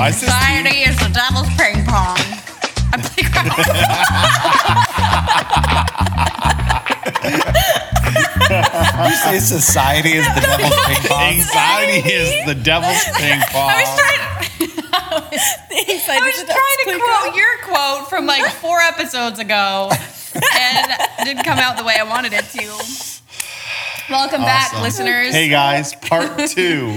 My society is the devil's ping pong. A playground. You say society is the devil's ping pong? Anxiety is the devil's ping pong. I was trying to quote your quote from like 4 episodes ago, and it didn't come out the way I wanted it to. Welcome back, listeners. Hey guys, part 2.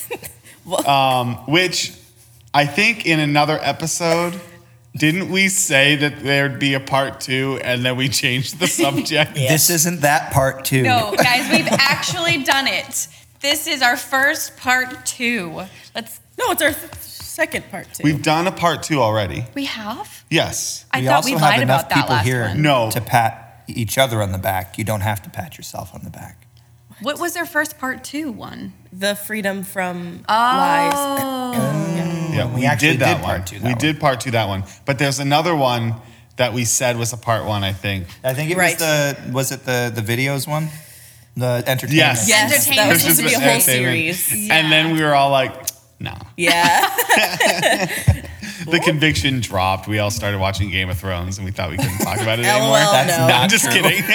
Which I think in another episode, didn't we say that there'd be a part 2 and then we changed the subject? This isn't that part 2. No, guys, we've actually done it. This is our first part 2. No, it's our second part 2. We've done a part 2 already. We have? Yes. I We thought also we have lied enough about that people last here one. No. to pat each other on the back. You don't have to pat yourself on the back. What was their first part 2 one? The freedom from lies. Yeah, We actually did that did one. part 2 that We one. did part 2 that one. But there's another one that we said was a part 1, I think. I think it Right. was the videos one? The entertainment. Yes. Yes, Entertainment. that was supposed to be a whole Entertainment. series. And then we were all like, no. Yeah. The conviction dropped. We all started watching Game of Thrones and we thought we couldn't talk about it anymore. LOL, That's no. not I'm just true. kidding.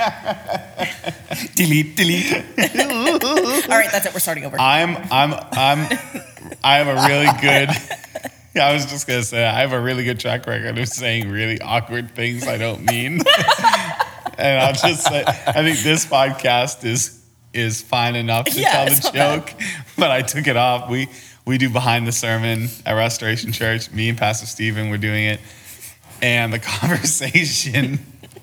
Delete. All right, that's it. We're starting over. I have a really good, I was just going to say, I have a really good track record of saying really awkward things I don't mean. And I'll just say, I think this podcast is fine enough to tell it's the not bad. joke, but I took it off. We do Behind the Sermon at Restoration Church. Me and Pastor Stephen were doing it. And the conversation,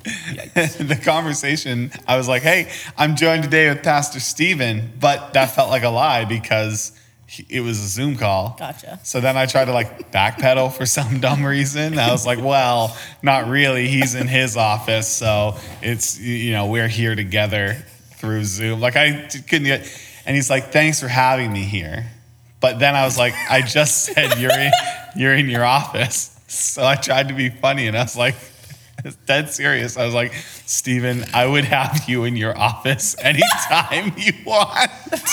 I was like, hey, I'm joined today with Pastor Stephen, but that felt like a lie because it was a Zoom call. Gotcha. So then I tried to like backpedal for some dumb reason. I was like, well, not really. He's in his office. So it's, we're here together through Zoom. Like I couldn't get, and he's like, thanks for having me here. But then I was like, I just said you're in your office. So I tried to be funny and I was like, it's dead serious. I was like, Stephen, I would have you in your office anytime you want.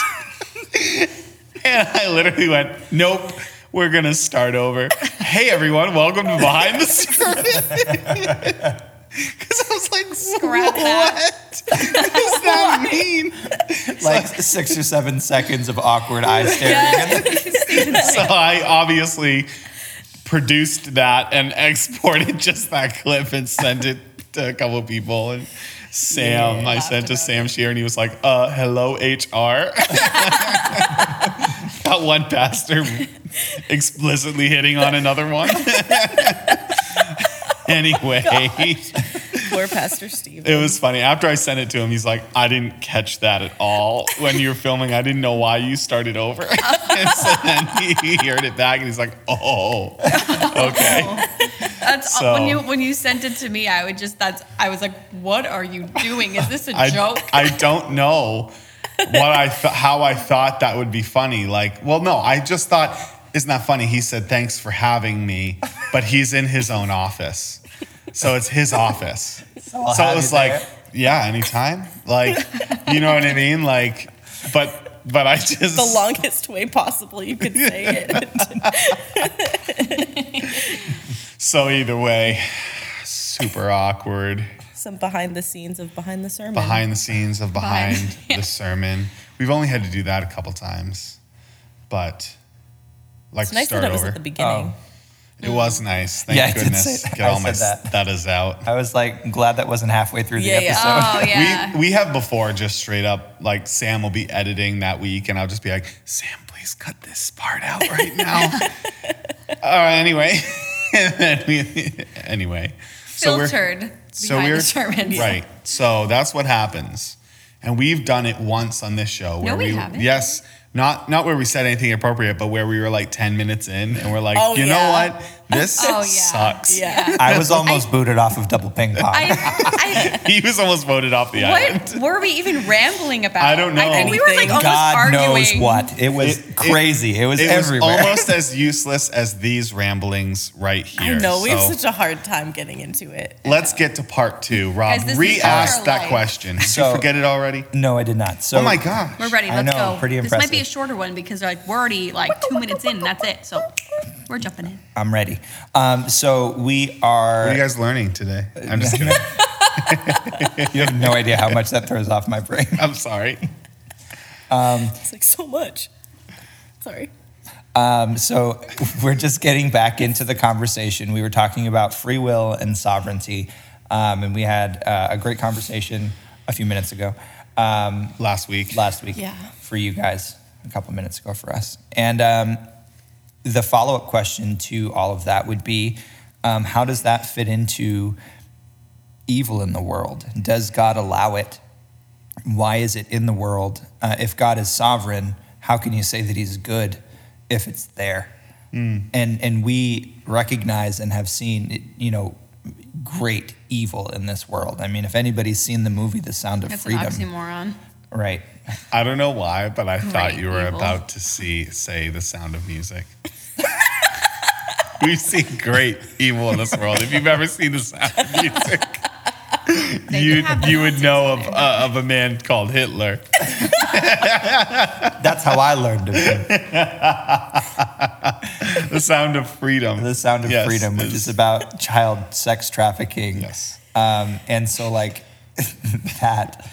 And I literally went, nope, we're going to start over. Hey, everyone, welcome to Behind the Sermon. Because I was like, Scrap that. what does that mean? Like 6 or 7 seconds of awkward eye staring. So I obviously produced that and exported just that clip and sent it to a couple of people. And Sam, I sent to Sam Shear and he was like, hello, HR. Got one pastor explicitly hitting on another one. Anyway, Poor Pastor Steve. it was funny. After I sent it to him, he's like, I didn't catch that at all when you were filming. I didn't know why you started over. And so then he heard it back and he's like, oh, okay. That's So- when you sent it to me. I was like, what are you doing? Is this a joke? I don't know how I thought that would be funny. Like, well, no, I just thought, isn't that funny? He said, thanks for having me, but he's in his own office. So it's his office. So it was like, yeah, anytime. Like, you know what I mean? Like, but I just. The longest way possible you could say it. So either way, super awkward. Some behind the scenes of Behind the Sermon. Behind the scenes of Behind Yeah. the Sermon. We've only had to do that a couple times, but like It's to nice start that it was over. at the beginning. It was nice. Thank Yeah, I did goodness. say that. Get all I my said that. that is out. I was like glad that wasn't halfway through the Yeah, yeah. episode. Oh yeah. We have before just straight up like Sam will be editing that week and I'll just be like, Sam, please cut this part out right now. Anyway. And then anyway. Filtered behind the sermon. Right. So that's what happens. And we've done it once on this show. No, we haven't. Yes. Not where we said anything appropriate, but where we were like 10 minutes in and we're like, Oh, you know yeah. what? This Oh, yeah. sucks. Yeah. I was almost booted off of double ping pong. He was almost voted off the island. What were we even rambling about? I don't know. I think we were like almost God arguing. knows what. It was crazy. It was It was everywhere. almost as useless as these ramblings right here. I know, we have So such a hard time getting into it. let's get to part 2. Rob, Guys, this is re-ask our that life. question. Did So- you forget it already? No, I did not. So Oh my gosh. We're ready. I Let's know, go. pretty This might be a impressive. shorter one because we're already like 2 minutes in and that's it. So We're jumping in. I'm ready. So we are. What are you guys learning today? I'm just kidding. You have no idea how much that throws off my brain. I'm sorry. It's like so much. Sorry. So we're just getting back into the conversation. We were talking about free will and sovereignty, and we had a great conversation a few minutes ago. Last week. Yeah. For you guys, a couple minutes ago for us. And the follow-up question to all of that would be, how does that fit into evil in the world? Does God allow it? Why is it in the world? If God is sovereign, how can you say that he's good if it's there? And we recognize and have seen, great evil in this world. I mean, if anybody's seen the movie The Sound of That's Freedom. an oxymoron. Right. I don't know why, but I thought Great you were evil. about to say The Sound of Music. We've seen great evil in this world. If you've ever seen The Sound of Music, you would know of a man called Hitler. That's how I learned of it. The Sound of Freedom. The Sound of Yes, Freedom, which is about child sex trafficking. Yes. And so, that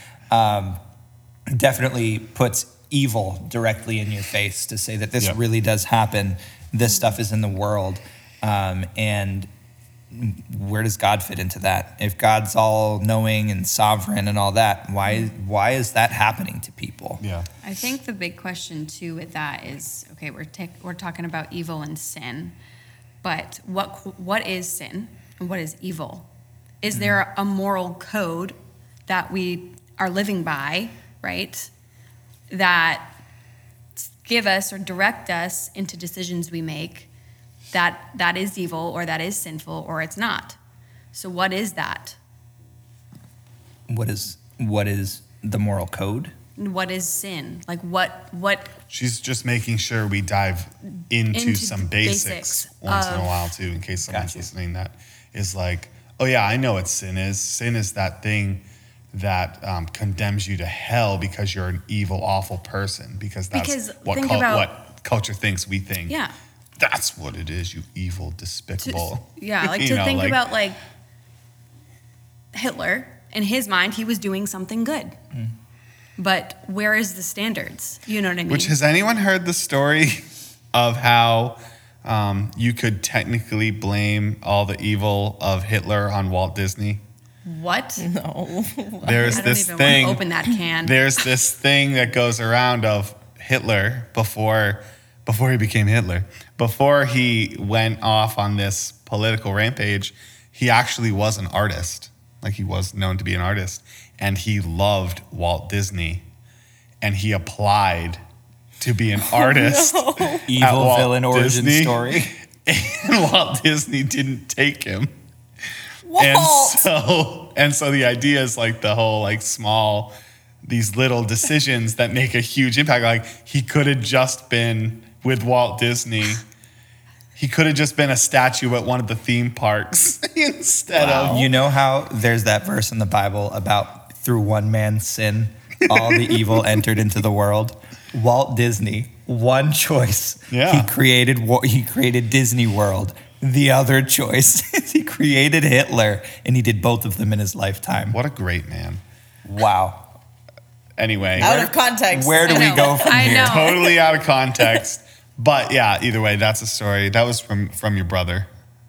definitely puts evil directly in your face to say that this Yep. really does happen. This stuff is in the world. And where does God fit into that? If God's all knowing and sovereign and all that, why is that happening to people? Yeah. I think the big question too with that is, okay, we're talking about evil and sin, but what is sin and what is evil? Is there a moral code that we are living by, right? That give us or direct us into decisions we make that is evil or that is sinful or it's not. So what is that? What is the moral code? What is sin? Like what She's just making sure we dive into Into some the basics basics once in a of- while too, in case someone's Gotcha. listening that is like, oh yeah, I know what sin is. Sin is that thing that condemns you to hell because you're an evil, awful person. Because that's Because what think about- what culture thinks we think. Yeah. That's what it is, you evil, despicable. Yeah, like You to know, think like- about like Hitler, in his mind, he was doing something good. But where is the standards? You know what I mean? Which, has anyone heard the story of how you could technically blame all the evil of Hitler on Walt Disney? what? No. There's I don't this even thing. want to open that can. There's this thing that goes around of Hitler before he became Hitler. Before he went off on this political rampage, he actually was an artist. Like, he was known to be an artist. And he loved Walt Disney. And he applied to be an artist. Evil Walt villain origin Disney. story. And Walt Disney didn't take him. Walt! And so the idea is like the whole like small, these little decisions that make a huge impact. Like, he could have just been with Walt Disney. He could have just been a statue at one of the theme parks instead of. You know how there's that verse in the Bible about through one man's sin, all the evil entered into the world? Walt Disney, one choice. Yeah. He created Disney World. The other choice is he created Hitler, and he did both of them in his lifetime. What a great man. Wow. Anyway, Out of context. Where do I we know. go from I here? know. totally out of context. But yeah, either way, that's a story. That was from your brother.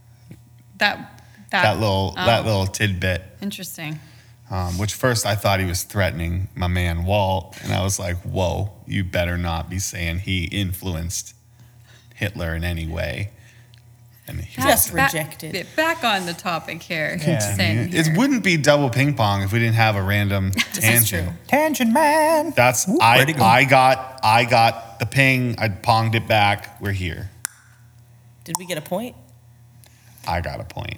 That little tidbit. Interesting. Which first I thought he was threatening my man Walt, and I was like, "Whoa, you better not be saying he influenced Hitler in any way." And he Just wasn't. rejected. Back on the topic here. Yeah. Same It here. wouldn't be double ping pong if we didn't have a random tangent. true. Tangent man. That's Ooh, I where'd he go? I got the ping. I ponged it back. We're here. Did we get a point? I got a point.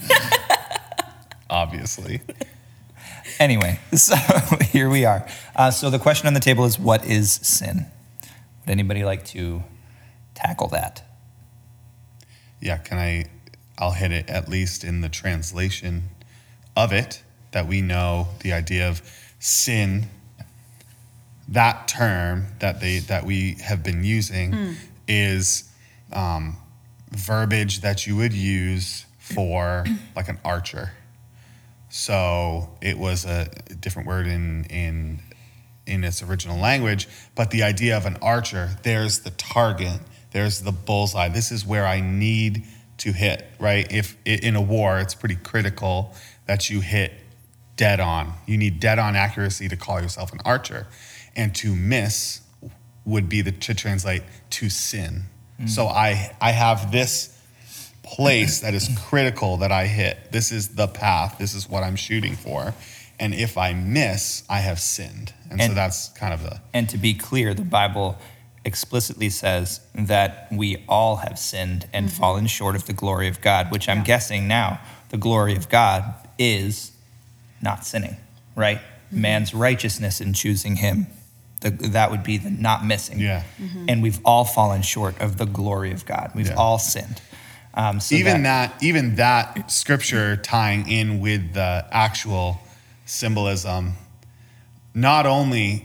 Obviously. Anyway, so here we are. So the question on the table is, what is sin? Would anybody like to tackle that? Yeah, I'll hit it at least in the translation of it, that we know the idea of sin, that term that we have been using is verbiage that you would use for like an archer. So it was a different word in its original language, but the idea of an archer, there's the target, there's the bullseye. This is where I need to hit, right? If in a war, it's pretty critical that you hit dead on. You need dead on accuracy to call yourself an archer. And to miss would be to translate to sin. So I have this place that is critical that I hit. This is the path. This is what I'm shooting for. And if I miss, I have sinned. And so that's kind of the... And to be clear, the Bible explicitly says that we all have sinned and fallen short of the glory of God, which I'm guessing now the glory of God is not sinning, right? Man's righteousness in choosing him. That would be the not missing. Yeah. And we've all fallen short of the glory of God. We've all sinned. So even that scripture tying in with the actual symbolism, not only,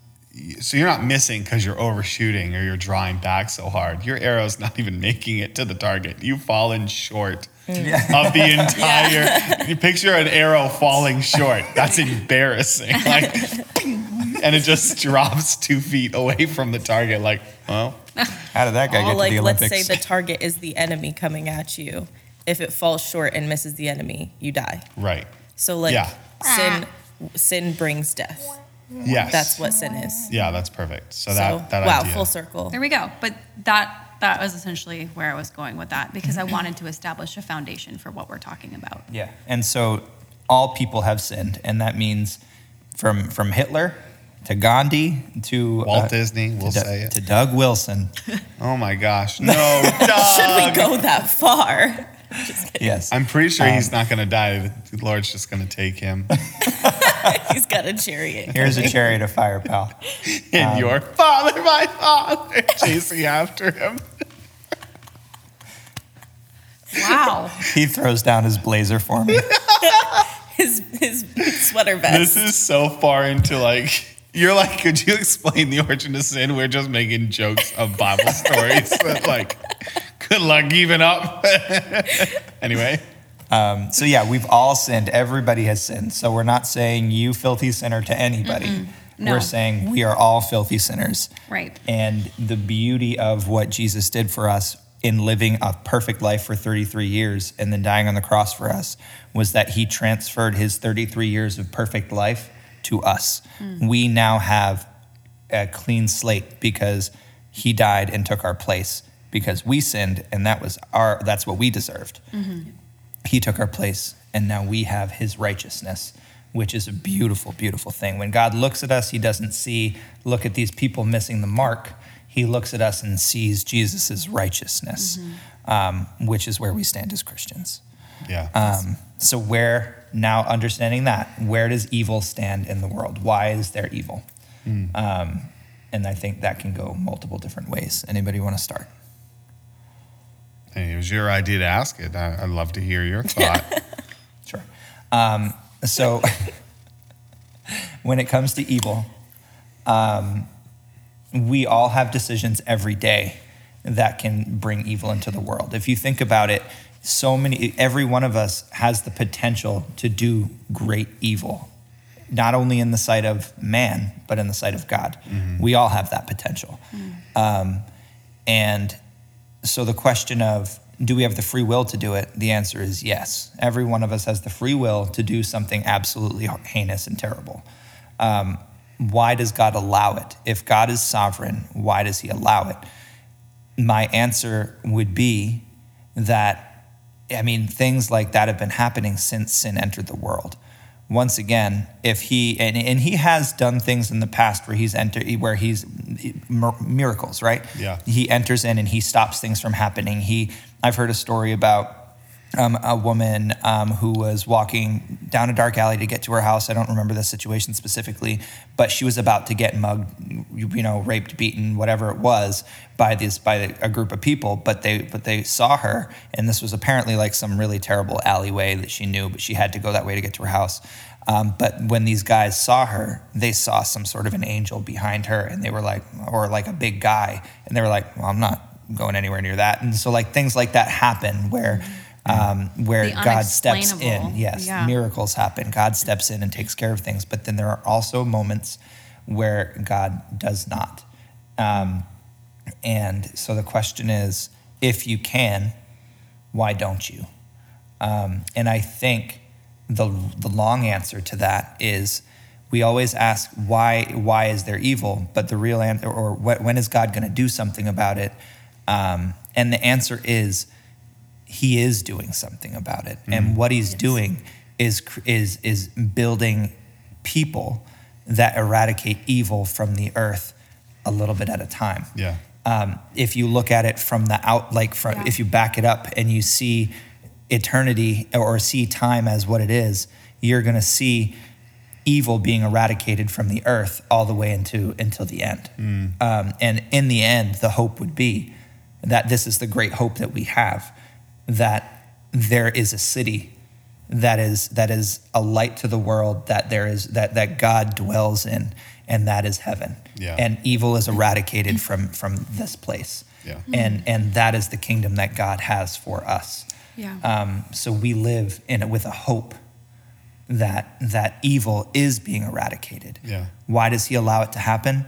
so you're not missing because you're overshooting or you're drawing back so hard. Your arrow's not even making it to the target. You've fallen short of the entire, you picture an arrow falling short. That's embarrassing. Like, and it just drops 2 feet away from the target. Like, well, how did that guy get to like, the Olympics? let's say the target is the enemy coming at you. If it falls short and misses the enemy, you die. right. So like Yeah. sin brings death. Yes. That's what sin is. Yeah, that's perfect. So So that wow, idea. full circle. There we go. But that was essentially where I was going with that, because I wanted to establish a foundation for what we're talking about. Yeah. And so all people have sinned. And that means from Hitler to Gandhi to Walt Disney, we'll say it. to Doug Wilson. Oh my gosh. No, Doug. Should we go that far? Yes. I'm pretty sure he's not going to die. The Lord's just going to take him. He's got a chariot. Here's a chariot of fire, pal. And your father, my father, chasing after him. Wow. He throws down his blazer for me. His sweater vest. This is so far into like, you're like, could you explain the origin of sin? We're just making jokes of Bible stories. But like, good luck giving up. Anyway. So yeah, we've all sinned. Everybody has sinned. So we're not saying you filthy sinner to anybody. No. We're saying we are all filthy sinners. Right. And the beauty of what Jesus did for us in living a perfect life for 33 years and then dying on the cross for us was that he transferred his 33 years of perfect life to us. We now have a clean slate because he died and took our place because we sinned, and that's what we deserved. He took our place, and now we have his righteousness, which is a beautiful, beautiful thing. When God looks at us, he doesn't look at these people missing the mark. He looks at us and sees Jesus' righteousness, which is where we stand as Christians. Yeah. So now understanding that, where does evil stand in the world? Why is there evil? And I think that can go multiple different ways. Anybody want to start? Hey, it was your idea to ask it. I'd love to hear your thought. Sure. So when it comes to evil, we all have decisions every day that can bring evil into the world. If you think about it, every one of us has the potential to do great evil, not only in the sight of man, but in the sight of God. We all have that potential. And so the question of, do we have the free will to do it? The answer is yes. Every one of us has the free will to do something absolutely heinous and terrible. Why does God allow it? If God is sovereign, why does he allow it? My answer would be that, things like that have been happening since sin entered the world. Once again, if he has done things in the past where he's miracles, right? Yeah. He enters in and he stops things from happening. I've heard a story about a woman who was walking down a dark alley to get to her house. I don't remember the situation specifically, but she was about to get mugged, raped, beaten, whatever it was, by a group of people. But they saw her, and this was apparently like some really terrible alleyway that she knew, but she had to go that way to get to her house. But when these guys saw her, they saw some sort of an angel behind her, and they were like, or like a big guy, and they were like, well, I'm not going anywhere near that. And so like things like that happen where The God steps in. unexplainable. Yes, Yeah. miracles happen. God steps in and takes care of things. But then there are also moments where God does not. And so the question is, if you can, why don't you? And I think the long answer to that is we always ask, why is there evil? But the real answer, or when is God going to do something about it? And the answer is, he is doing something about it. And what he's doing is building people that eradicate evil from the earth a little bit at a time. Yeah. If you look at it from the out, if you back it up and you see eternity or see time as what it is, you're going to see evil being eradicated from the earth all the way until the end. And in the end, the hope would be that this is the great hope that we have, that there is a city that is a light to the world, that God dwells in, and that is heaven. Yeah. And evil is eradicated from this place. Yeah. And that is the kingdom that God has for us. Yeah. So we live in it with a hope that evil is being eradicated. Yeah. Why does he allow it to happen?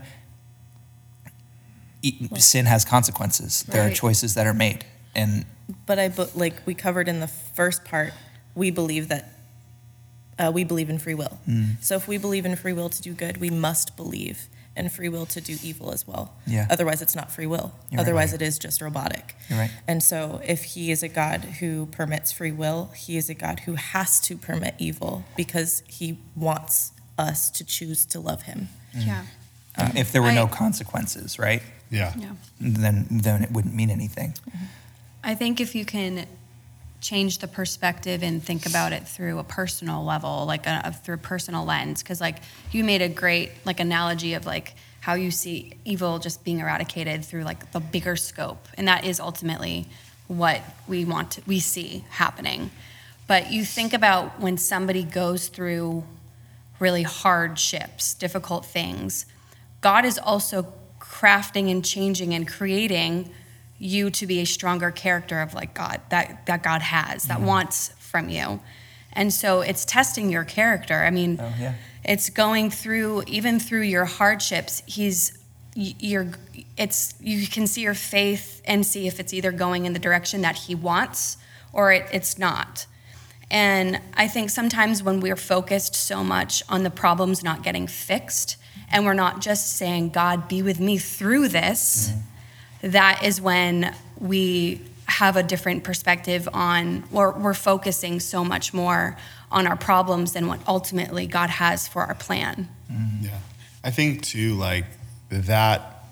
Sin has consequences. There are Right. choices that are made. And But like we covered in the first part, we believe that we believe in free will. So if we believe in free will to do good, we must believe in free will to do evil as well. Yeah. Otherwise, it's not free will. You're right. Otherwise, it is just robotic. You're right. And so if he is a God who permits free will, he is a God who has to permit evil because he wants us to choose to love him. Yeah. if there were no I- consequences, right? Yeah. Yeah. Then it wouldn't mean anything. I think if you can change the perspective and think about it through a personal level, like through a personal lens, because like you made a great like analogy of like how you see evil just being eradicated through like the bigger scope, and that is ultimately what we see happening. But you think about when somebody goes through really hardships, difficult things, God is also crafting and changing and creating you to be a stronger character of like God that God has, that wants from you. And so it's testing your character. I mean, it's going through, even through your hardships, you can see your faith and see if it's either going in the direction that he wants or it's not. And I think sometimes when we're focused so much on the problems not getting fixed, and we're not just saying, God, be with me through this, that is when we have a different perspective on, or we're focusing so much more on our problems than what ultimately God has for our plan. Yeah. I think too, like that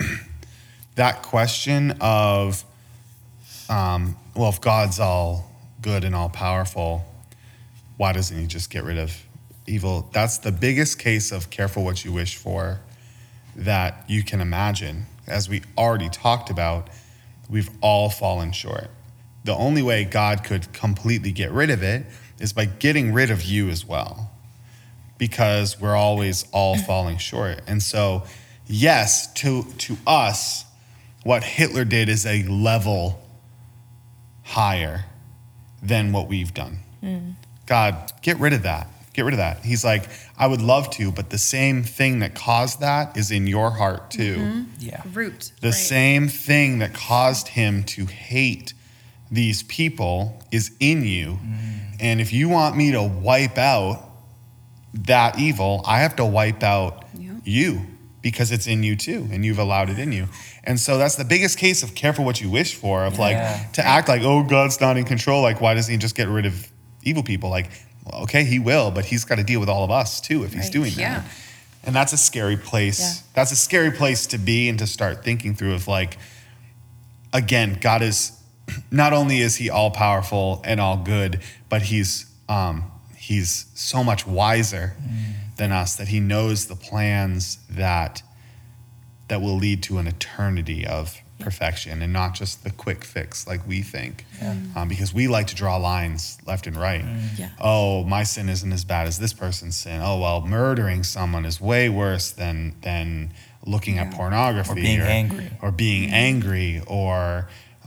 question of, well, if God's all good and all powerful, why doesn't he just get rid of evil? That's the biggest case of careful what you wish for that you can imagine. As we already talked about, we've all fallen short. The only way God could completely get rid of it is by getting rid of you as well, because we're always all falling short. And so, yes, to us, what Hitler did is a level higher than what we've done. God, get rid of that. Get rid of that. He's like, I would love to, but the same thing that caused that is in your heart too. Yeah. Root. The right? same thing that caused him to hate these people is in you. And if you want me to wipe out that evil, I have to wipe out you, because it's in you too, and you've allowed it in you. And so that's the biggest case of careful what you wish for, of like to act like, oh, God's not in control. Like, why doesn't he just get rid of evil people? Like, well, okay, he will, but he's got to deal with all of us too if he's doing that. Yeah. And that's a scary place. Yeah. That's a scary place to be and to start thinking through of like, again, God is, not only is he all powerful and all good, but he's so much wiser than us, that he knows the plans that that will lead to an eternity of perfection and not just the quick fix like we think. Because we like to draw lines left and right. Yeah. Oh, my sin isn't as bad as this person's sin. Oh, well, murdering someone is way worse than looking at pornography. Or being angry. Or being angry, or,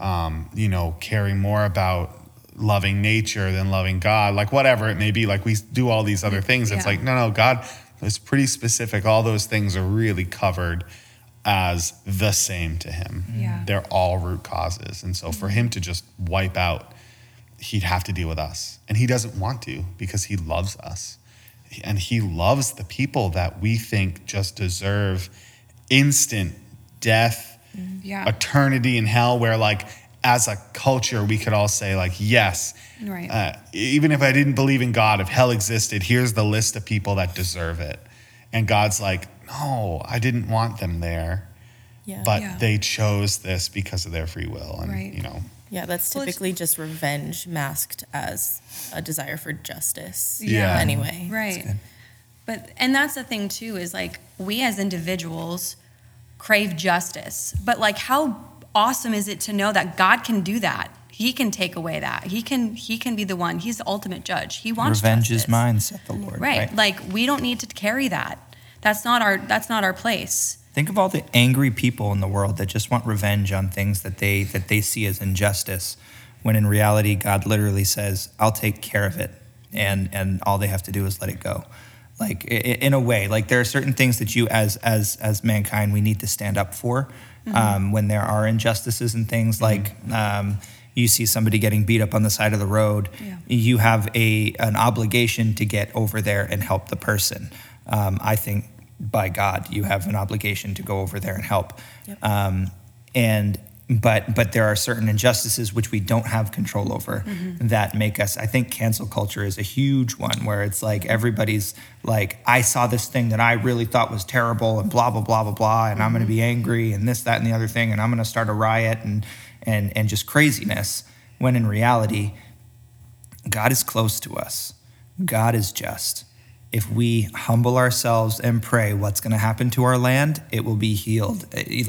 caring more about loving nature than loving God, like whatever it may be. Like we do all these other things. It's like, no, God is pretty specific. All those things are really covered as the same to him. Yeah. They're all root causes. And so for him to just wipe out, he'd have to deal with us. And he doesn't want to, because he loves us. And he loves the people that we think just deserve instant death, Yeah. eternity in hell, where like as a culture we could all say like, yes, Right. even if I didn't believe in God, if hell existed, here's the list of people that deserve it. And God's like, no, I didn't want them there. Yeah. But Yeah. they chose this because of their free will. And, Right. Yeah, that's Well, it's- typically just revenge masked as a desire for justice. Yeah. Anyway. Right. And that's the thing too, is like we as individuals crave justice. But like how awesome is it to know that God can do that? He can take away that. He can be the one. He's the ultimate judge. He wants Revenge justice. is mine, said the Lord. Right. Like we don't need to carry that. That's not our place. Think of all the angry people in the world that just want revenge on things that they see as injustice, when in reality, God literally says, I'll take care of it. And all they have to do is let it go. Like in a way, like there are certain things that you as mankind, we need to stand up for when there are injustices and things like, you see somebody getting beat up on the side of the road, you have an obligation to get over there and help the person. I think by God, you have an obligation to go over there and help. Yep. But there are certain injustices which we don't have control over that make us, I think cancel culture is a huge one, where it's like everybody's like, I saw this thing that I really thought was terrible and blah, blah, blah, blah, blah, and I'm going to be angry and this, that, and the other thing, and I'm going to start a riot and just craziness, when in reality, God is close to us. God is just. If we humble ourselves and pray, what's going to happen to our land? It will be healed.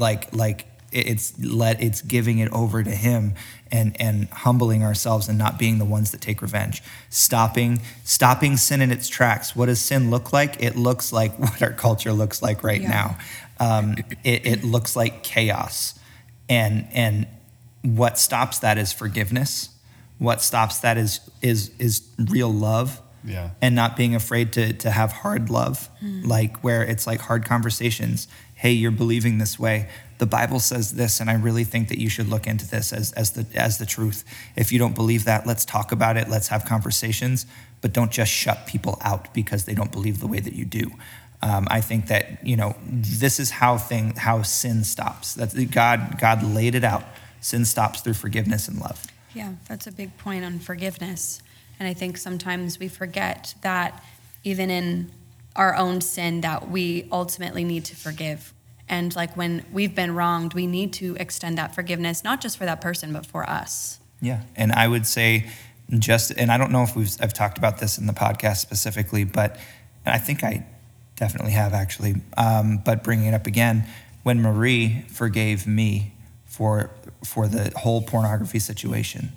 It's giving it over to him and humbling ourselves and not being the ones that take revenge. Stopping sin in its tracks. What does sin look like? It looks like what our culture looks like right now. It looks like chaos. And what stops that is forgiveness. What stops that is real love. Yeah. And not being afraid to have hard love, like where it's like hard conversations. Hey, you're believing this way. The Bible says this, and I really think that you should look into this as the truth. If you don't believe that, let's talk about it. Let's have conversations, but don't just shut people out because they don't believe the way that you do. I think that this is how sin stops. That's God laid it out. Sin stops through forgiveness and love. Yeah, that's a big point on forgiveness. And I think sometimes we forget that even in our own sin, that we ultimately need to forgive. And like when we've been wronged, we need to extend that forgiveness, not just for that person, but for us. Yeah. And I would say and I don't know if I've talked about this in the podcast specifically, but I think I definitely have actually. But bringing it up again, when Marie forgave me for the whole pornography situation,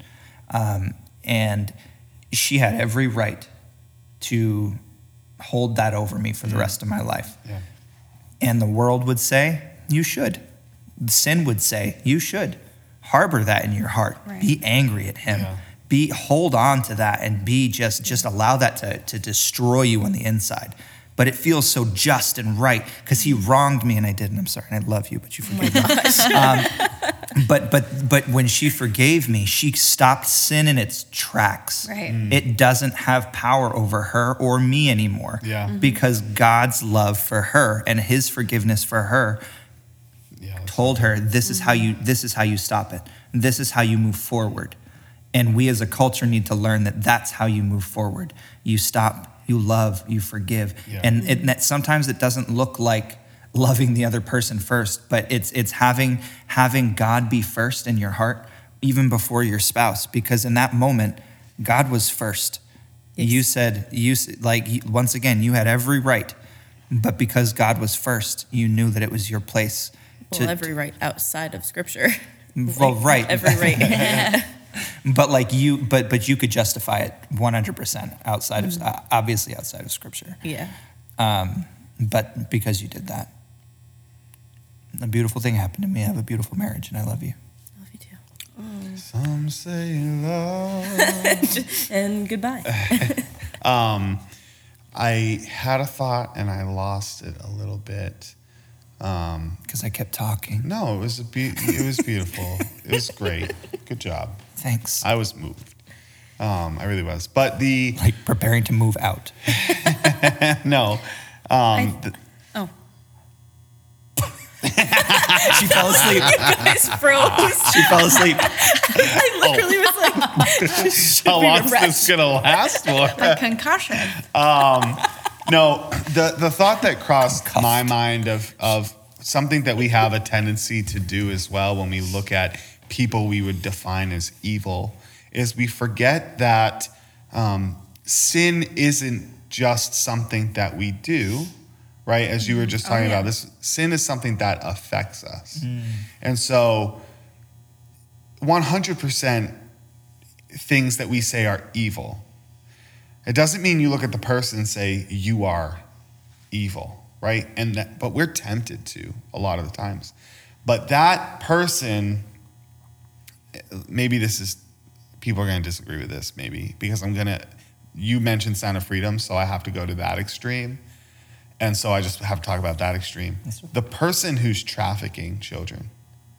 and she had every right to hold that over me for the rest of my life. Yeah. And the world would say, you should. Sin would say, you should. Harbor that in your heart. Right. Be angry at him. Yeah. Hold on to that and be just allow that to destroy you on the inside. But it feels so just and right because he wronged me and I didn't. I'm sorry, and I love you, but you forgave me. But when she forgave me, she stopped sin in its tracks. Right. It doesn't have power over her or me anymore. Yeah. Because God's love for her and his forgiveness for her told her this is how you stop it. This is how you move forward. And we as a culture need to learn that that's how you move forward. You stop. You love, you forgive. Yeah. And sometimes it doesn't look like loving the other person first, but it's having God be first in your heart, even before your spouse, because in that moment, God was first. Yes. Once again, you had every right, but because God was first, you knew that it was your place Well, every right outside of Scripture. Well, right. Every right. But like but you could justify it 100% outside of, obviously outside of Scripture. Yeah. But because you did that, a beautiful thing happened to me. I have a beautiful marriage, and I love you. Love you too. Some say love. And goodbye. I had a thought and I lost it a little bit. Because I kept talking. No, it was it was beautiful. It was great. Good job. Thanks. I was moved. I really was. But Like preparing to move out. no. Oh, She fell asleep. Guys froze. She fell asleep. I literally was like, How long is this gonna last for? a concussion. No, the thought that crossed my mind of something that we have a tendency to do as well when we look at people we would define as evil is we forget that sin isn't just something that we do, right? As you were just talking about, this sin is something that affects us. And so 100% things that we say are evil. It doesn't mean you look at the person and say, you are evil, right? But we're tempted to a lot of the times. But that person, maybe people are going to disagree with this, maybe, because you mentioned Sound of Freedom, so I have to go to that extreme. And so I just have to talk about that extreme. The person who's trafficking children,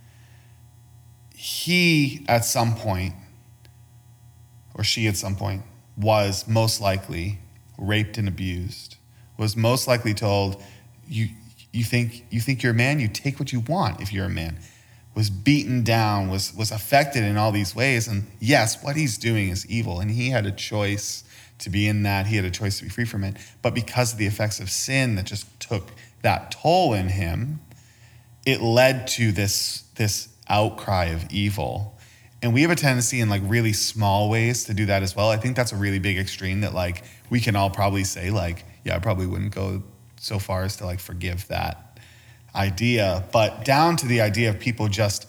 he at some point, or she at some point, was most likely raped and abused, was most likely told, you think you're a man, you take what you want if you're a man, was beaten down, was affected in all these ways. And yes, what he's doing is evil, and he had a choice to be in that. He had a choice to be free from it. But because of the effects of sin that just took that toll in him, it led to this outcry of evil. And we have a tendency in like really small ways to do that as well. I think that's a really big extreme that like we can all probably say like, yeah, I probably wouldn't go so far as to like forgive that idea. But down to the idea of people just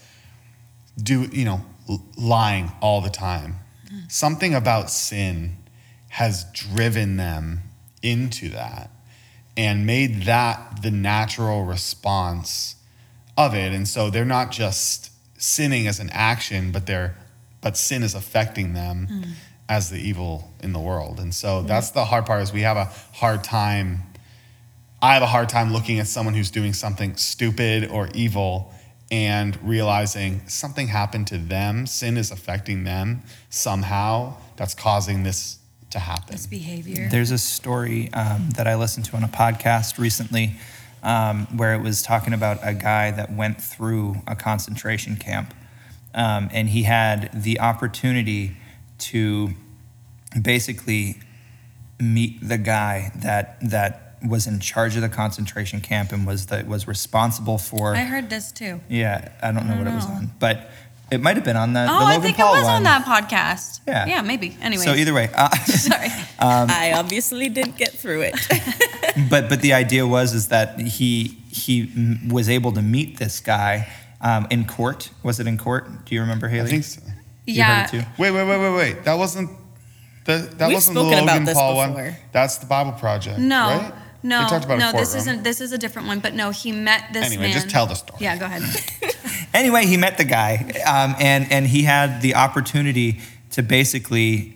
lying all the time. Something about sin has driven them into that and made that the natural response of it. And so they're not just sinning as an action, but sin is affecting them as the evil in the world. And so that's the hard part, is I have a hard time looking at someone who's doing something stupid or evil and realizing something happened to them. Sin is affecting them somehow. That's causing this to happen. This behavior. There's a story that I listened to on a podcast recently where it was talking about a guy that went through a concentration camp, and he had the opportunity to basically meet the guy that was in charge of the concentration camp and was responsible for. I heard this too. Yeah, I don't know what it was on, but it might have been on the Oh, Logan I think Paul it was one. on that podcast. Yeah. Yeah, maybe. Anyway. So either way, Sorry. I obviously didn't get through it. but the idea is that he was able to meet this guy in court. Was it in court? Do you remember, Haley? I think so. You heard it too? Wait. That wasn't the We've wasn't the spoken about Logan this Paul before. one. That's the Bible Project. No. right? No. They talked about a this courtroom. isn't. This is a different one. But no, he met this Anyway, man. just tell the story. Yeah, go ahead. Anyway, he met the guy, and he had the opportunity to basically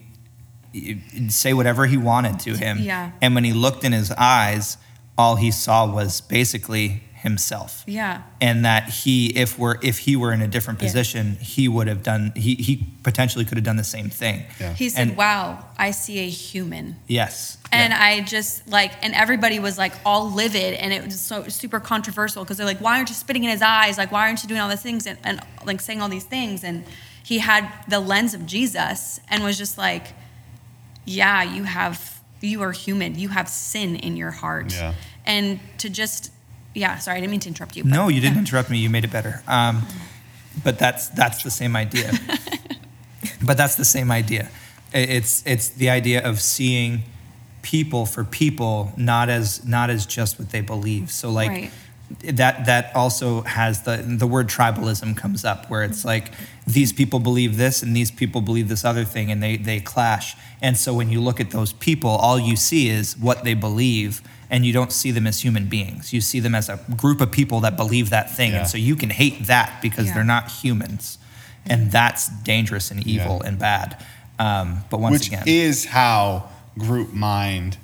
say whatever he wanted to him. Yeah. And when he looked in his eyes, all he saw was basically himself. Yeah. And that if he were in a different position, he would have done. He potentially could have done the same thing. Yeah. He said, And- "Wow, I see a human." Yes. And I just and everybody was like all livid, and it was so super controversial because they're like, why aren't you spitting in his eyes? Like, why aren't you doing all these things and like saying all these things? And he had the lens of Jesus and was just like, yeah, you are human. You have sin in your heart. Yeah. And to just, sorry, I didn't mean to interrupt you. But, No, you didn't interrupt me. You made it better. But that's the same idea. But that's the same idea. It's the idea of seeing people for people, not as just what they believe. So like, Right. that also has the word tribalism comes up, where it's like these people believe this and these people believe this other thing, and they clash. And so when you look at those people, all you see is what they believe, and you don't see them as human beings. You see them as a group of people that believe that thing. Yeah. And so you can hate that because they're not humans. And that's dangerous and evil and bad. But once again, which is how group mind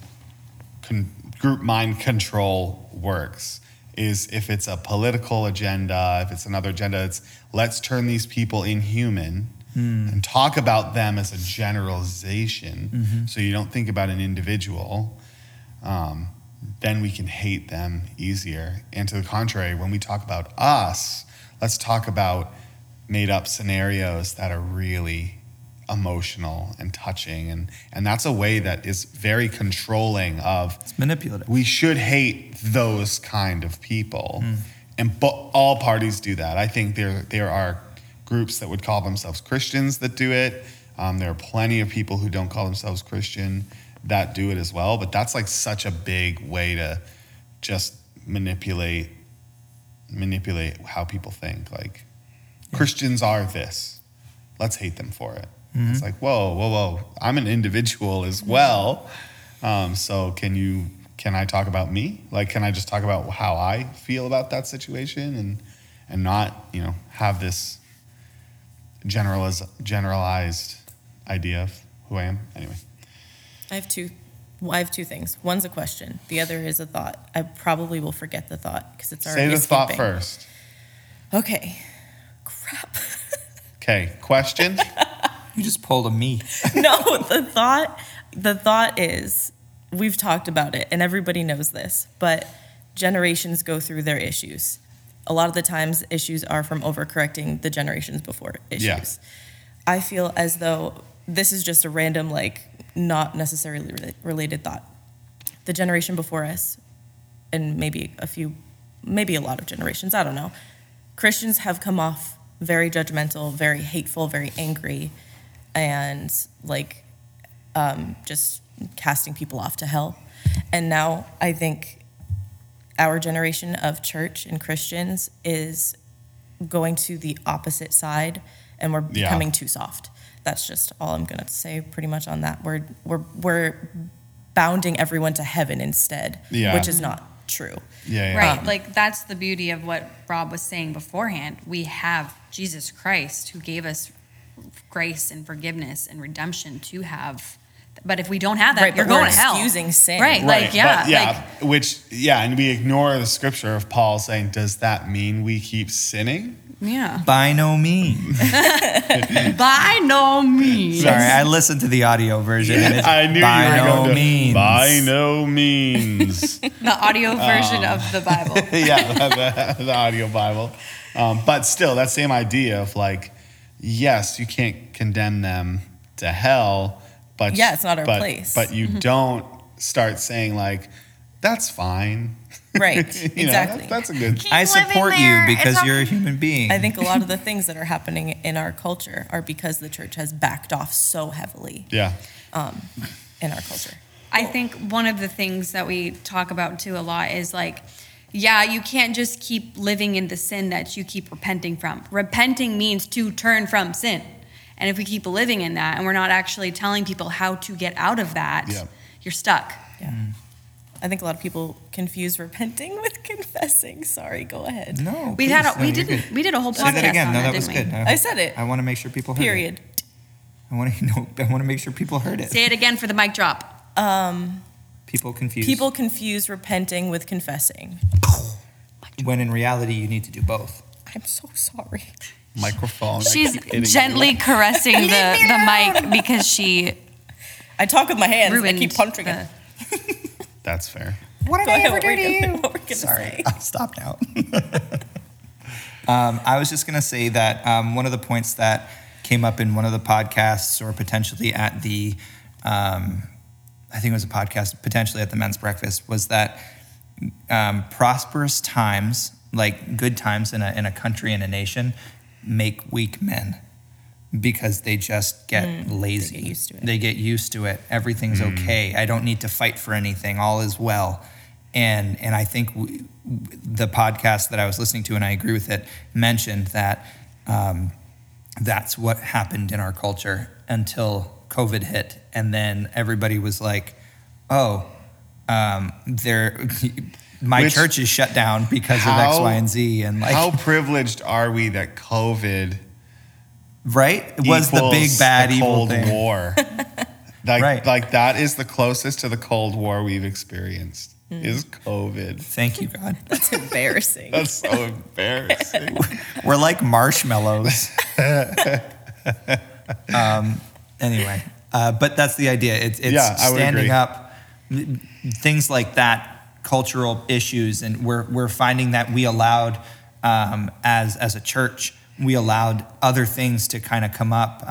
control works. Is if it's a political agenda, if it's another agenda, it's let's turn these people inhuman and talk about them as a generalization, so you don't think about an individual. Then we can hate them easier. And to the contrary, when we talk about us, let's talk about made up scenarios that are really emotional and touching, and that's a way that is very controlling of it's manipulative. we should hate those kind of people. And all parties do that. I think there are groups that would call themselves Christians that do it. There are plenty of people who don't call themselves Christian that do it as well, but that's like such a big way to just manipulate how people think. Like, Christians are this, let's hate them for it. It's like, whoa, I'm an individual as well. So can I talk about me? Like, can I just talk about how I feel about that situation and not, have this generalized idea of who I am? Anyway. I have two things. One's a question. The other is a thought. I probably will forget the thought because it's already Say the thought escaping. first. Okay. Crap. Okay, question? You just pulled a me. No, the thought is, we've talked about it and everybody knows this, but generations go through their issues. A lot of the times issues are from overcorrecting the generations before issues. Yeah. I feel as though this is just a random, not necessarily related thought. The generation before us, and maybe a lot of generations, I don't know, Christians have come off very judgmental, very hateful, very angry, and just casting people off to hell. And now I think our generation of church and Christians is going to the opposite side, and we're becoming too soft. That's just all I'm gonna say pretty much on that. We're bounding everyone to heaven instead, which is not true. Right. That's the beauty of what Rob was saying beforehand. We have Jesus Christ who gave us grace and forgiveness and redemption to have. But if we don't have that, you're going to hell. Excusing sin. Right. And we ignore the scripture of Paul saying, does that mean we keep sinning? Yeah. By no means. By no means. Sorry, I listened to the audio version. And it's I knew by you were no going to. means. By no means. The audio version of the Bible. The audio Bible. But still, that same idea of yes, you can't condemn them to hell, but it's not our place. But you don't start saying that's fine. Right, exactly. That's a good. I support you because you're a human being. I think a lot of the things that are happening in our culture are because the church has backed off so heavily. Yeah. In our culture. I think one of the things that we talk about too a lot is you can't just keep living in the sin that you keep repenting from. Repenting means to turn from sin. And if we keep living in that and we're not actually telling people how to get out of that, you're stuck. Yeah. I think a lot of people confuse repenting with confessing. Sorry, go ahead. No, we did a whole podcast Say that again. on No, that, that was didn't good. we? I said it. I want to make sure people heard Period. it. I want to make sure people heard it. Say it again for the mic drop. People confuse. People confuse repenting with confessing. When in reality, you need to do both. I'm so sorry. Microphone. She's gently caressing the mic because she I talk with my hands. ruined I keep punching it. That's fair. What did Go I ahead, ever do to you? what we're gonna Sorry, say. I'll stop now. I was just going to say that one of the points that came up in one of the podcasts, or potentially at the, I think it was a podcast, potentially at the men's breakfast, was that prosperous times, like good times in a country and a nation, make weak men because they just get lazy. They get used to it. They get used to it. Everything's okay. I don't need to fight for anything. All is well. And I think the podcast that I was listening to, and I agree with it, mentioned that that's what happened in our culture until COVID hit. And then everybody was like, oh, my church is shut down because of X, Y, and Z. And like, how privileged are we that COVID was the big bad the evil Cold thing. War? Like that is the closest to the Cold War we've experienced. Is COVID. Thank you, God. That's embarrassing. That's so embarrassing. We're like marshmallows. Anyway, but that's the idea. It's standing up, things like that, cultural issues, and we're finding that we allowed, as a church, we allowed other things to kind of come up.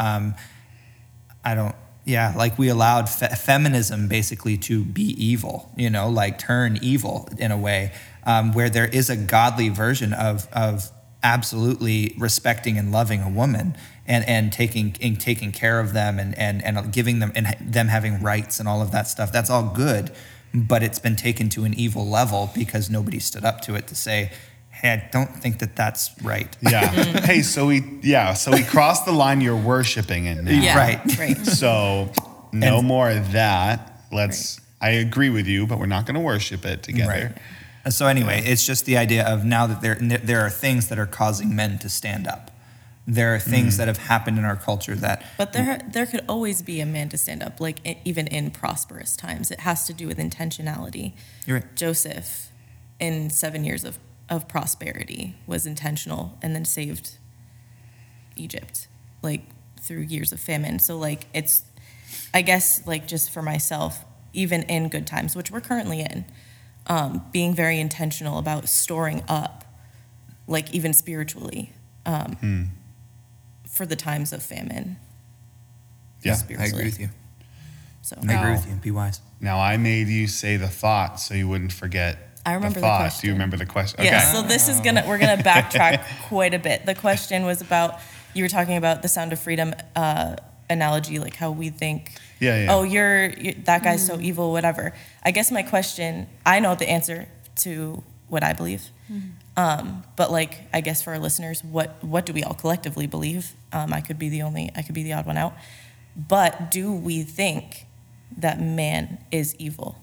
Like we allowed feminism basically to be evil, like turn evil in a way, where there is a godly version of absolutely respecting and loving a woman and taking care of them and giving them and them having rights and all of that stuff. That's all good, but it's been taken to an evil level because nobody stood up to it to say, hey, I don't think that that's right. Yeah. Hey, so we crossed the line you're worshiping it now. Yeah, right. So no more of that. I agree with you, but we're not going to worship it together. Right. So anyway, it's just the idea of now that there are things that are causing men to stand up. There are things that have happened in our culture that... But there could always be a man to stand up, like even in prosperous times. It has to do with intentionality. You're right. Joseph, in 7 years of prosperity, was intentional and then saved Egypt, like through years of famine. So like it's, I guess, like just for myself, even in good times, which we're currently in, being very intentional about storing up, like even spiritually, for the times of famine. Yeah, I agree with you. So I agree with you. Be wise. Now I made you say the thought so you wouldn't forget. I remember the thought. question. Do you remember the question? Yeah, Okay. so this is we're gonna backtrack quite a bit. The question was about, you were talking about the Sound of Freedom analogy, like how we think, oh, you're that guy's so evil, whatever. I guess my question, I know the answer to what I believe, but like, I guess for our listeners, what do we all collectively believe? I could be the odd one out, but do we think that man is evil?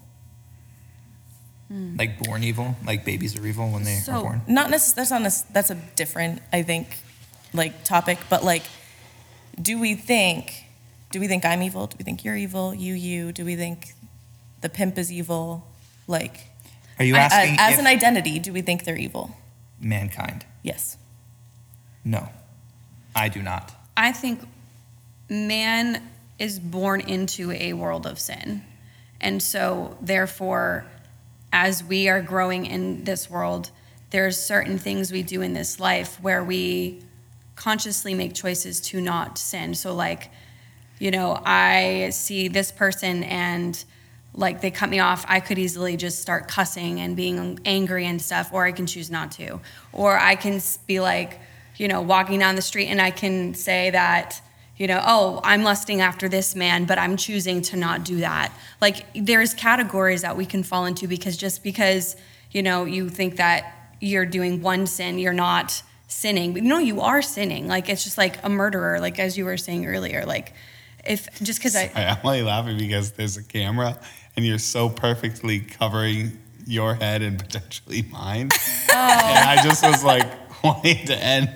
Like born evil, like babies are evil when they are born. Not necessarily. That's a different, I think, like topic. But like, do we think I'm evil? Do we think you're evil? You? Do we think the pimp is evil? Like, are you asking as an identity? Do we think they're evil? Mankind? Yes. No, I do not. I think man is born into a world of sin, and so therefore, as we are growing in this world, there's certain things we do in this life where we consciously make choices to not sin. So like, I see this person and like they cut me off, I could easily just start cussing and being angry and stuff, or I can choose not to. Or I can be like, walking down the street and I can say that, oh, I'm lusting after this man, but I'm choosing to not do that. Like, there's categories that we can fall into because just because, you think that you're doing one sin, you're not sinning. But no, you are sinning. Like, it's just like a murderer, like as you were saying earlier. Like, I'm only laughing because there's a camera and you're so perfectly covering your head and potentially mine. Oh. And I just was like wanting to end.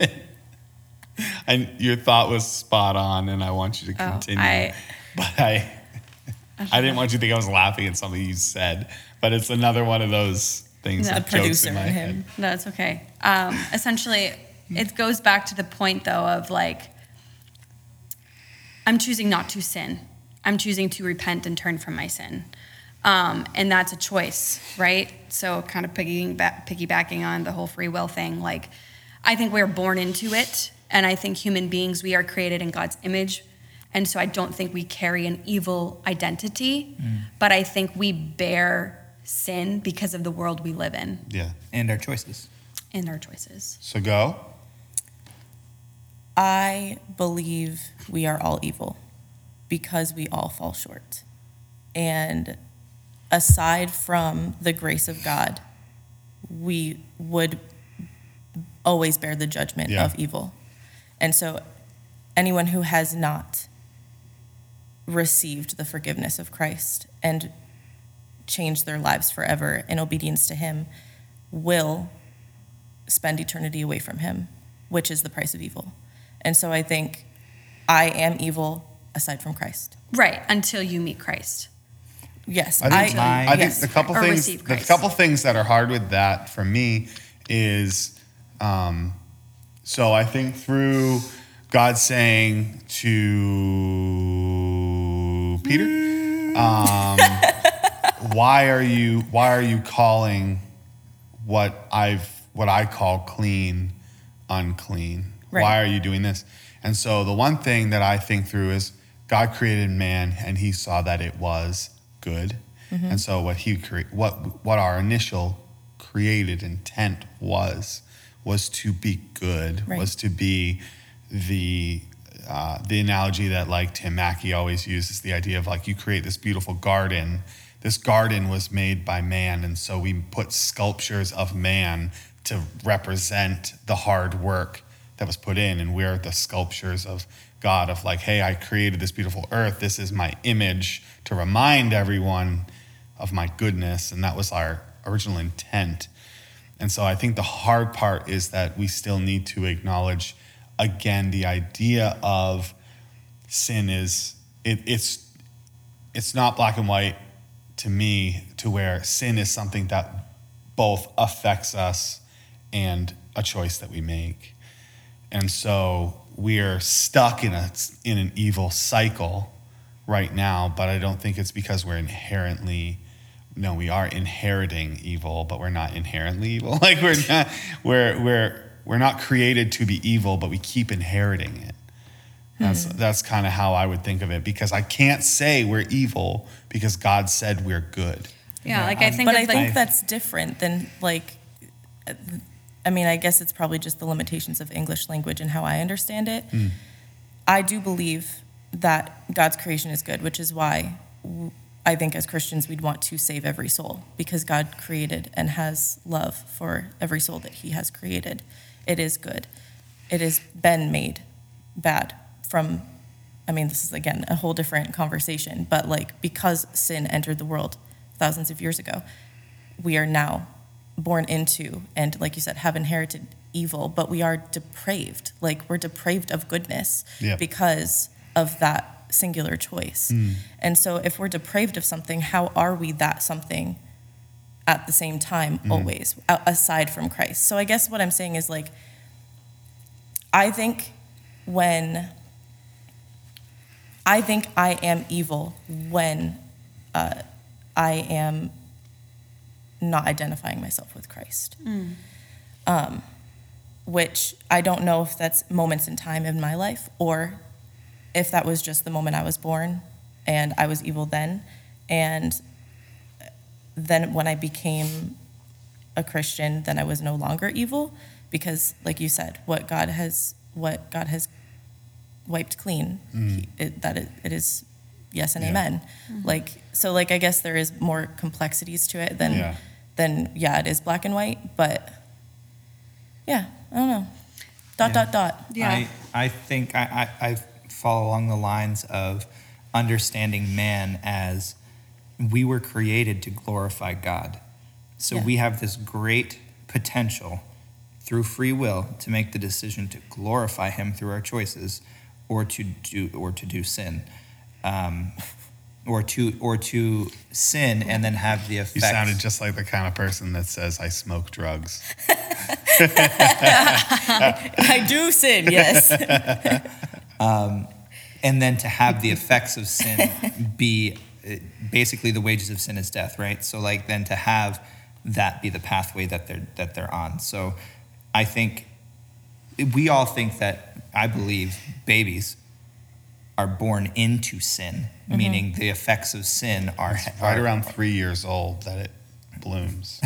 And your thought was spot on, and I want you to continue. But I didn't want you to think I was laughing at something you said. But it's another one of those things that jokes in my head. No, it's okay. Essentially, it goes back to the point, though, of like, I'm choosing not to sin. I'm choosing to repent and turn from my sin. And that's a choice, right? So kind of piggybacking on the whole free will thing, like, I think we're born into it. And I think human beings, we are created in God's image. And so I don't think we carry an evil identity, but I think we bear sin because of the world we live in. Yeah. And our choices. So go. I believe we are all evil because we all fall short. And aside from the grace of God, we would always bear the judgment Yeah. of evil. And so anyone who has not received the forgiveness of Christ and changed their lives forever in obedience to him will spend eternity away from him, which is the price of evil. And so I think I am evil aside from Christ. Right, until you meet Christ. Yes. I think yes. the couple Or things, receive the Christ. couple things that are hard with that for me is, so I think through God saying to Peter, why are you calling what I call clean unclean? Right. Why are you doing this? And so the one thing that I think through is God created man and he saw that it was good. And so what our initial created intent was to be good, Right. was to be the analogy that like Tim Mackey always uses, the idea of like you create this beautiful garden. This garden was made by man, and so we put sculptures of man to represent the hard work that was put in, and we're the sculptures of God of like, hey, I created this beautiful earth. This is my image to remind everyone of my goodness, and that was our original intent. And so I think the hard part is that we still need to acknowledge again the idea of sin is it's not black and white to me, to where sin is something that both affects us and a choice that we make. And so we're stuck in an evil cycle right now, but I don't think it's because we're we are inheriting evil, but we're not inherently evil. Like we're not created to be evil, but we keep inheriting it. That's kind of how I would think of it, because I can't say we're evil because God said we're good. Yeah, like I think But of I the, think that's different than like, I mean, I guess it's probably just the limitations of English language and how I understand it. I do believe that God's creation is good, which is why I think as Christians we'd want to save every soul, because God created and has love for every soul that he has created. It is good. It has been made bad from, I mean, this is again a whole different conversation, but like because sin entered the world thousands of years ago, we are now born into, and like you said, have inherited evil, but we are depraved. Like we're depraved of goodness because of that singular choice. And so if we're depraved of something, how are we that something at the same time always, aside from Christ? So I guess what I'm saying is like, I think I am evil when I am not identifying myself with Christ. Which I don't know if that's moments in time in my life or if that was just the moment I was born and I was evil then. And then when I became a Christian, then I was no longer evil, because like you said, what God has wiped clean, it is yes and amen. Like, so like, I guess there is more complexities to it than it is black and white, but yeah, I don't know. Dot. yeah. I think I follow along the lines of understanding man as we were created to glorify God. So we have this great potential through free will to make the decision to glorify him through our choices, or to do sin, or to sin and then have the effects. You sounded just like the kind of person that says, I smoke drugs. I do sin, yes. And then to have the effects of sin be basically the wages of sin is death, right? So like then to have that be the pathway that they're on. So I think we all think that, I believe, babies are born into sin, meaning the effects of sin are Right around 3 years old that it blooms.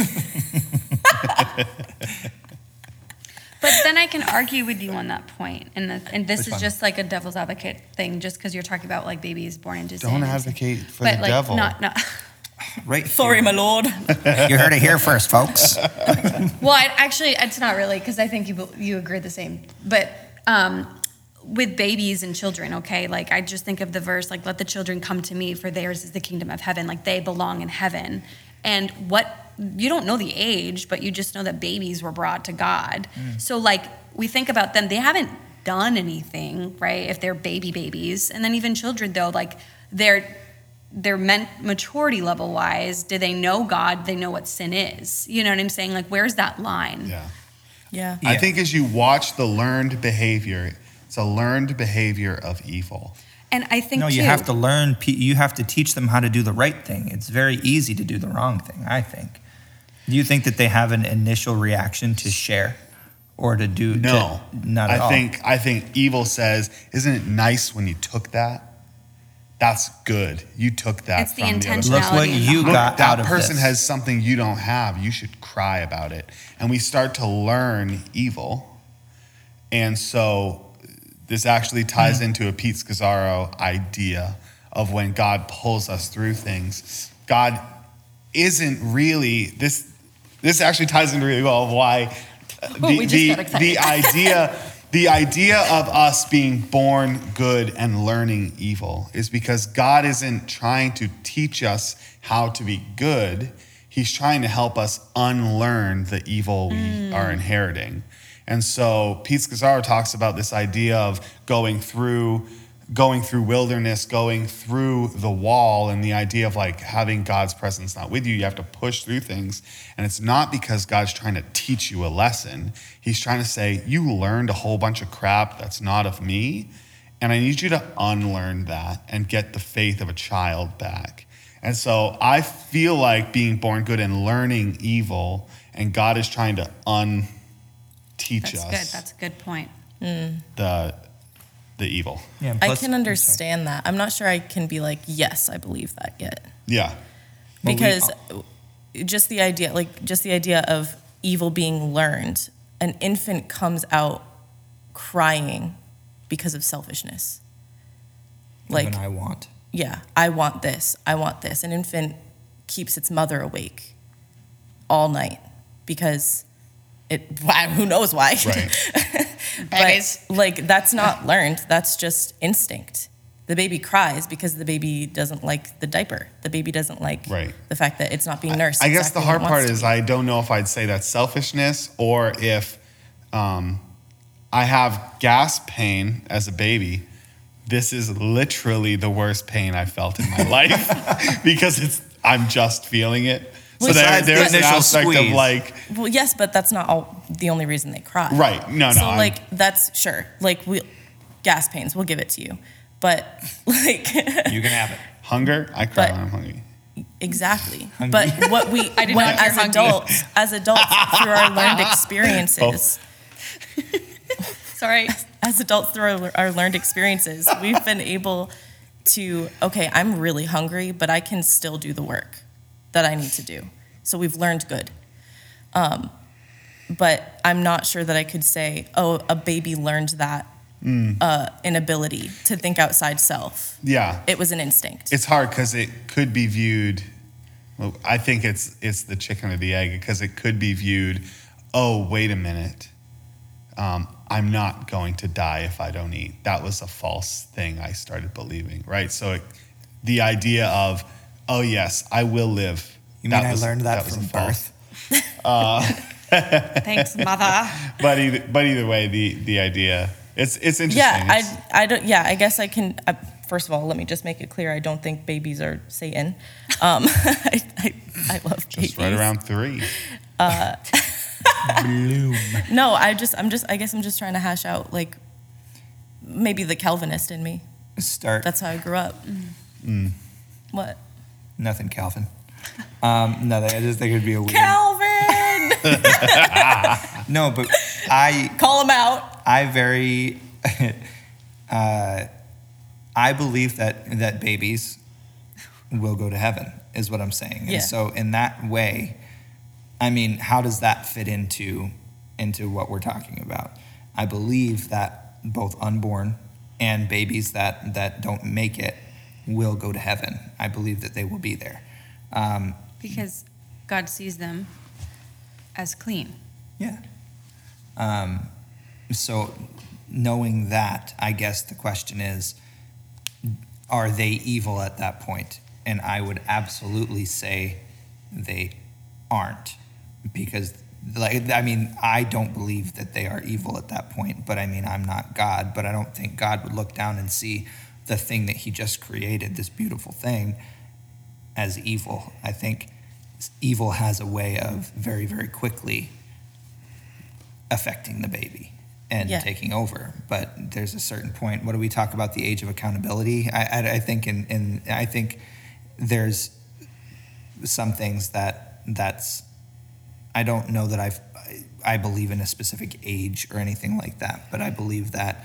But then I can argue with you on that point, and this Which is one? just like a devil's advocate thing, just because you're talking about like babies born into sin. Don't advocate for but the like, devil. Not. Right. Sorry, here. my lord. You heard it here first, folks. Well, actually, it's not really, because I think you agree the same. But with babies and children, okay, like I just think of the verse, like, let the children come to me, for theirs is the kingdom of heaven. Like, they belong in heaven. And you don't know the age, but you just know that babies were brought to God. So, like, we think about them, they haven't done anything, right? If they're babies. And then even children, though, like, their maturity level wise, do they know God? They know what sin is. You know what I'm saying? Like, where's that line? Yeah. I think as you watch the learned behavior, it's a learned behavior of evil. And I think, You have to learn, you have to teach them how to do the right thing. It's very easy to do the wrong thing, I think. Do you think that they have an initial reaction to share or to do? No, not at all. I think evil says, isn't it nice when you took that? That's good. You took that. It's the from the other intentionality. Look what you Look, got out that of person this. has something you don't have. You should cry about it. And we start to learn evil. And so this actually ties into a Pete Scazzaro idea of when God pulls us through things. God isn't really, this actually ties in really well of why we just got excited. the idea of us being born good and learning evil is because God isn't trying to teach us how to be good. He's trying to help us unlearn the evil we are inheriting. And so Pete Scazzaro talks about this idea of going through wilderness, going through the wall, and the idea of like having God's presence not with you. You have to push through things. And it's not because God's trying to teach you a lesson. He's trying to say, you learned a whole bunch of crap that's not of me, and I need you to unlearn that and get the faith of a child back. And so I feel like being born good and learning evil, and God is trying to teach us. Good. That's a good point. The evil. Yeah, I can understand that. I'm not sure I can be like, yes, I believe that yet. Yeah. Because just the idea of evil being learned, an infant comes out crying because of selfishness. Like, I want. Yeah, I want this. An infant keeps its mother awake all night because who knows why? Right. Babies. But like, that's not learned. That's just instinct. The baby cries because the baby doesn't like the diaper. The baby doesn't like the fact that it's not being nursed. I guess the hard part is to be. I don't know if I'd say that's selfishness or if I have gas pain as a baby. This is literally the worst pain I felt in my life because I'm just feeling it. So there's an aspect of like... Well, yes, but that's not the only reason they cry. Right. No. So that's sure. Like gas pains, we'll give it to you. But like... You can have it. Hunger? I cry when I'm hungry. Exactly. Hungry. But what we, as adults, through our learned experiences... Sorry. As adults, through our learned experiences, we've been able to, okay, I'm really hungry, but I can still do the work that I need to do. So we've learned good. But I'm not sure that I could say, oh, a baby learned that inability to think outside self. Yeah. It was an instinct. It's hard because it could be viewed, well, I think it's the chicken or the egg, because it could be viewed, oh, wait a minute. I'm not going to die if I don't eat. That was a false thing I started believing, right? So the idea of, oh yes, I will live. You mean I learned that from birth? Thanks, mother. But either way, the idea, it's interesting. Yeah, I don't. Yeah, I guess I can. First of all, let me just make it clear. I don't think babies are Satan. I love babies. Just right around 3. Bloom. No, I guess I'm just trying to hash out like maybe the Calvinist in me. That's how I grew up. What? Nothing, Calvin. Nothing. I just think it'd be a weird. Calvin. No, but I call him out. I believe that babies will go to heaven is what I'm saying. Yeah. And so in that way, I mean, how does that fit into what we're talking about? I believe that both unborn and babies that don't make it will go to heaven. I believe that they will be there. Because God sees them as clean. Yeah. So knowing that, I guess the question is, are they evil at that point? And I would absolutely say they aren't, because I don't believe that they are evil at that point, but I'm not God, but I don't think God would look down and see the thing that he just created, this beautiful thing, as evil. I think evil has a way of very, very quickly affecting the baby and taking over. But there's a certain point. What do we talk about, the age of accountability? I think I think there's some things that's I don't know that I believe in a specific age or anything like that, but I believe that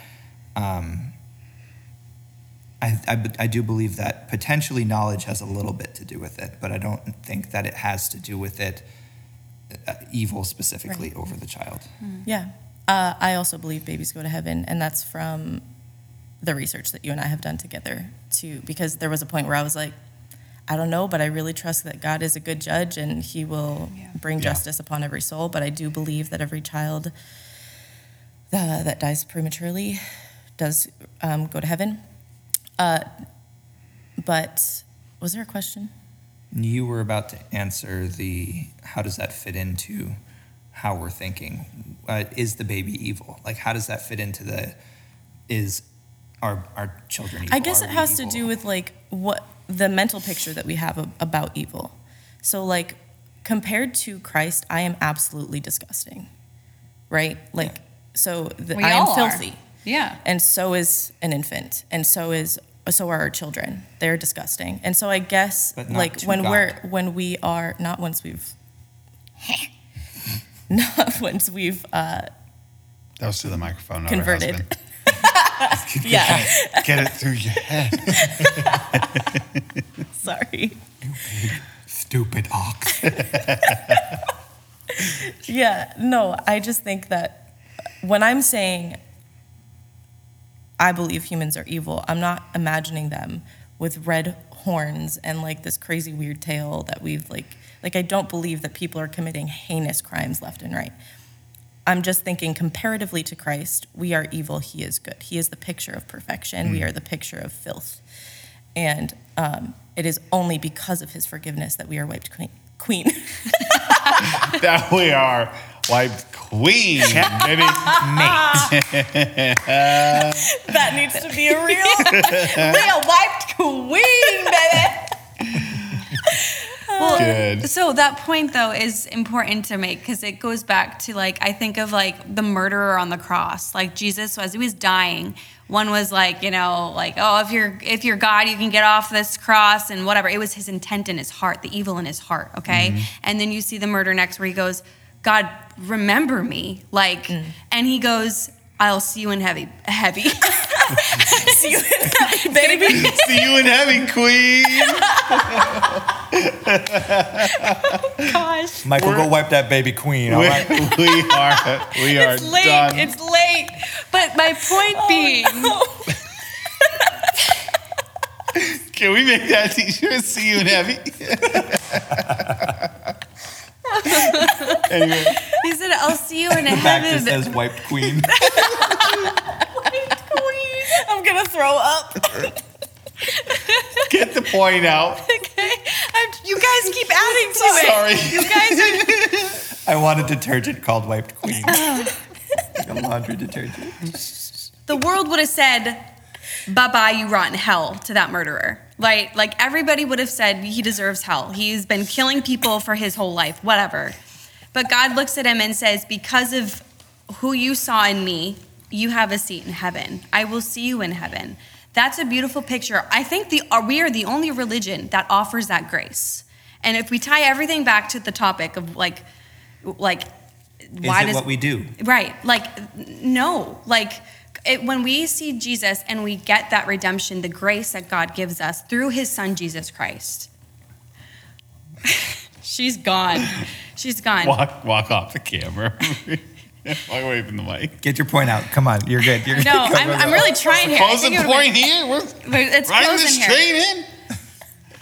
I do believe that potentially knowledge has a little bit to do with it, but I don't think that it has to do with it evil specifically over the child. Yeah. I also believe babies go to heaven, and that's from the research that you and I have done together too, because there was a point where I was like, I don't know, but I really trust that God is a good judge and he will bring justice upon every soul. But I do believe that every child that dies prematurely does go to heaven. But was there a question? You were about to answer how does that fit into how we're thinking? Is the baby evil? Like, how does that fit into is our children evil? I guess it has to do with like what the mental picture that we have about evil. So like compared to Christ, I am absolutely disgusting, right? Like, so I am filthy. Yeah. And so is an infant. And so are our children. They're disgusting. And so I guess like when we are, not once we've that was to the microphone, converted. Yeah. Get it through your head. Sorry. Stupid ox. Yeah, no, I just think that when I'm saying I believe humans are evil, I'm not imagining them with red horns and like this crazy weird tail that we've like I don't believe that people are committing heinous crimes left and right. I'm just thinking comparatively to Christ, we are evil, he is good. He is the picture of perfection. We are the picture of filth. And it is only because of his forgiveness that we are wiped clean. That we are wiped clean, baby. Mate. That needs to be a real wiped queen, baby. Well, good. So that point though is important to make because it goes back to like I think of like the murderer on the cross. Like Jesus, as he was dying, one was like, like, oh, if you're God, you can get off this cross and whatever. It was his intent in his heart, the evil in his heart. Okay, and then you see the murder next where he goes, God, remember me, like, and he goes, I'll see you in heavy. See you in heavy, baby. See you in heavy, queen. Gosh. Michael, go wipe that baby queen, all right? We are It's late. done. It's late. But my point being... Can we make that t-shirt? See you in heavy. Anyway. He said, I'll see you in The back heaven. just says wiped queen. Wiped queen. I'm going to throw up. Get the point out. Okay. You guys keep adding to it. Sorry. You guys are... I want a detergent called wiped queen. Like a laundry detergent. The world would have said, bye-bye, you rotten hell, to that murderer. Like everybody would have said he deserves hell. He's been killing people for his whole life, whatever. But God looks at him and says, because of who you saw in me, you have a seat in heaven. I will see you in heaven. That's a beautiful picture. I think we are the only religion that offers that grace. And if we tie everything back to the topic of like why does what we do? Right. Like, no. Like, when we see Jesus and we get that redemption, the grace that God gives us through his son, Jesus Christ. She's gone. She's gone. Walk off the camera. Walk away from the mic. Get your point out. Come on. You're good. No, I'm really trying here. Closing point here. It's Riding closing this here. train in.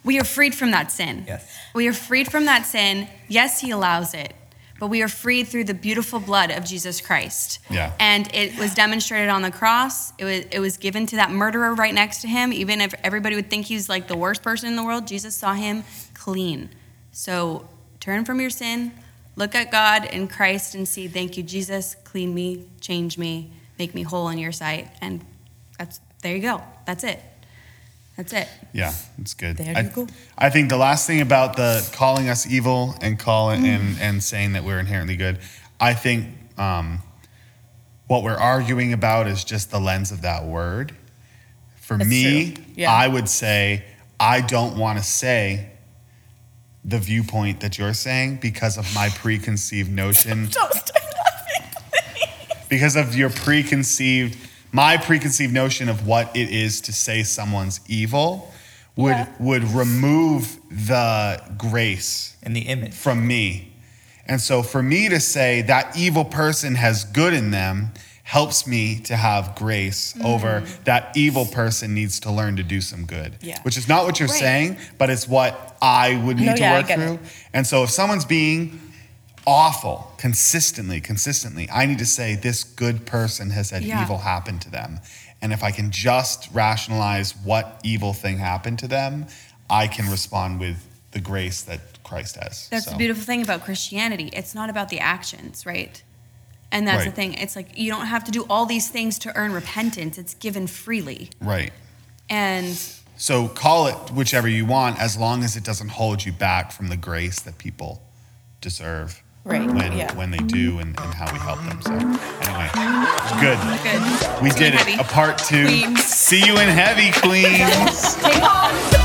we are freed from that sin. Yes. We are freed from that sin. Yes, he allows it, but we are freed through the beautiful blood of Jesus Christ. Yeah. And it was demonstrated on the cross. It was given to that murderer right next to him. Even if everybody would think he's like the worst person in the world, Jesus saw him clean. So turn from your sin, look at God in Christ and see, thank you, Jesus, clean me, change me, make me whole in your sight. And there you go. That's it. That's it. Yeah, it's good. There you go. I think the last thing about the calling us evil and and saying that we're inherently good, I think what we're arguing about is just the lens of that word. For That's me, true. Yeah. I would say I don't want to say the viewpoint that you're saying because of my preconceived notion. Don't start laughing, please. Because of my preconceived notion of what it is to say someone's evil would remove the grace And the image. from me. And so for me to say that evil person has good in them helps me to have grace over that evil person needs to learn to do some good. Yeah. Which is not what you're Right. saying, but it's what I would need to I work get through. it. And so if someone's being awful consistently, I need to say this good person has had Yeah. evil happen to them. And if I can just rationalize what evil thing happened to them, I can respond with the grace that Christ has. That's the beautiful thing about Christianity. It's not about the actions, right? And that's the Right. thing. It's like you don't have to do all these things to earn repentance. It's given freely. Right. And So call it whichever you want, as long as it doesn't hold you back from the grace that people deserve. Right, When they do and how we help them. So anyway, good. good. We See you did in it. heavy. A part 2. Queens. See you in heavy, Queens. Take home.